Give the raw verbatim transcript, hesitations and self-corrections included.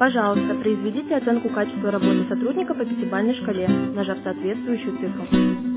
Пожалуйста, произведите оценку качества работы сотрудника по пятибалльной шкале, нажав соответствующую цифру.